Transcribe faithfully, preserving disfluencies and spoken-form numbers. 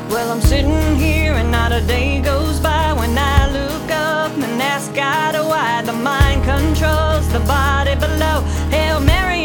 Well, I'm sitting here and not a day goes by when I look up and ask God why the mind controls the body below. Hail Mary,